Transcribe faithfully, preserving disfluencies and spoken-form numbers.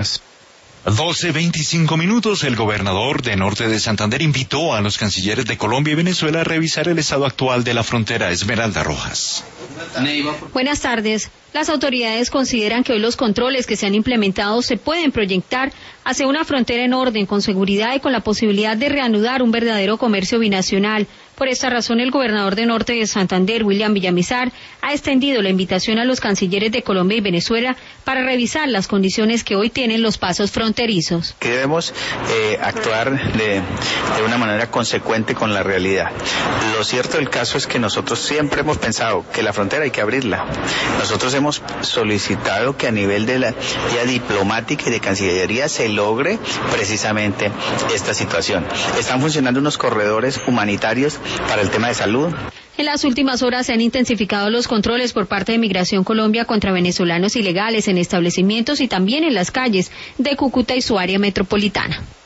doce veinticinco minutos. El gobernador de Norte de Santander invitó a los cancilleres de Colombia y Venezuela a revisar el estado actual de la frontera. Esmeralda Rojas. Buenas tardes. Las autoridades consideran que hoy los controles que se han implementado se pueden proyectar hacia una frontera en orden, con seguridad y con la posibilidad de reanudar un verdadero comercio binacional. Por esta razón, el gobernador de Norte de Santander, William Villamizar, ha extendido la invitación a los cancilleres de Colombia y Venezuela para revisar las condiciones que hoy tienen los pasos fronterizos. Que debemos eh, actuar de, de una manera consecuente con la realidad. Lo cierto del caso es que nosotros siempre hemos pensado que la frontera hay que abrirla. Nosotros hemos solicitado que a nivel de la vía diplomática y de Cancillería se logre precisamente esta situación. Están funcionando unos corredores humanitarios para el tema de salud. En las últimas horas se han intensificado los controles por parte de Migración Colombia contra venezolanos ilegales en establecimientos y también en las calles de Cúcuta y su área metropolitana.